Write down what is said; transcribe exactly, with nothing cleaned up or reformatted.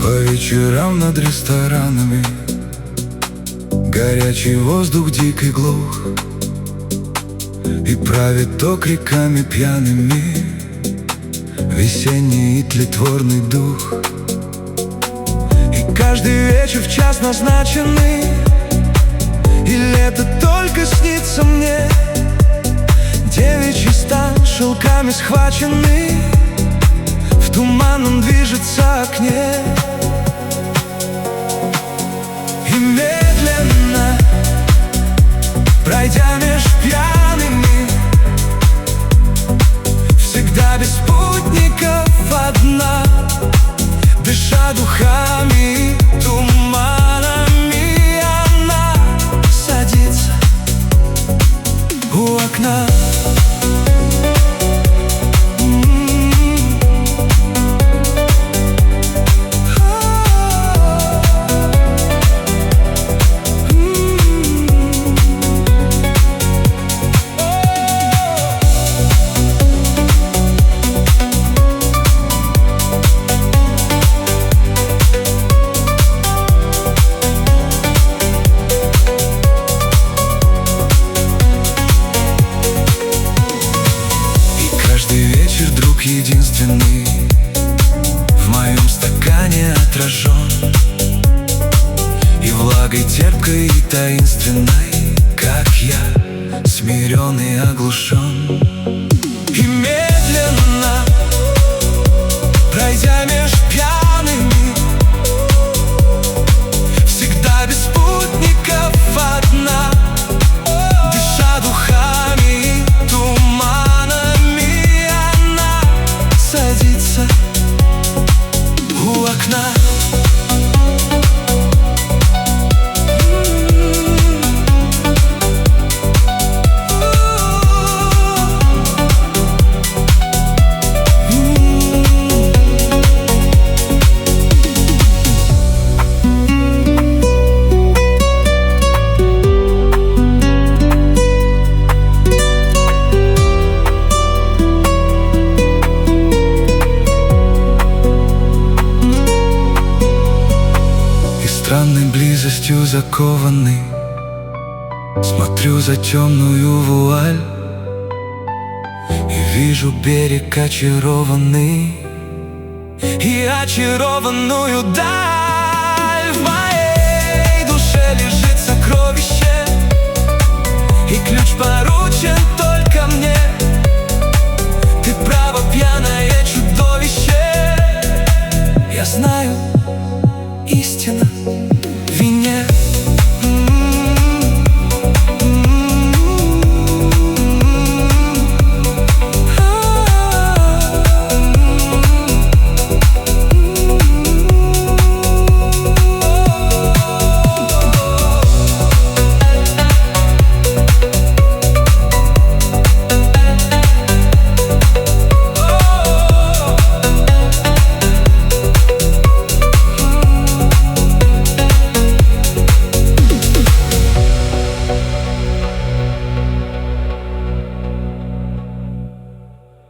По вечерам над ресторанами горячий воздух дик и глух, и правит окриками пьяными весенний и тлетворный дух. И каждый вечер в час назначенный, или это только снится мне? Девичий стан шелками схваченный в туманном движется окне. И медленно, пройдя меж пьяными, всегда без спутников одна, дыша духами и туманами, она садится у окна. Единственный в моем стакане отражен, и влагой терпкой и таинственной, как я, смирен и оглушен. И медленно, пройдя меж пьяными, всегда без спутников одна, дыша духами и туманами, садится у окна. Странной близостью закованный, смотрю за темную вуаль и вижу берег очарованный и очарованную даль. В моей душе лежит сокровище, и ключ поручен только мне. Ты право, пьяное чудовище, я знаю, истина в вине.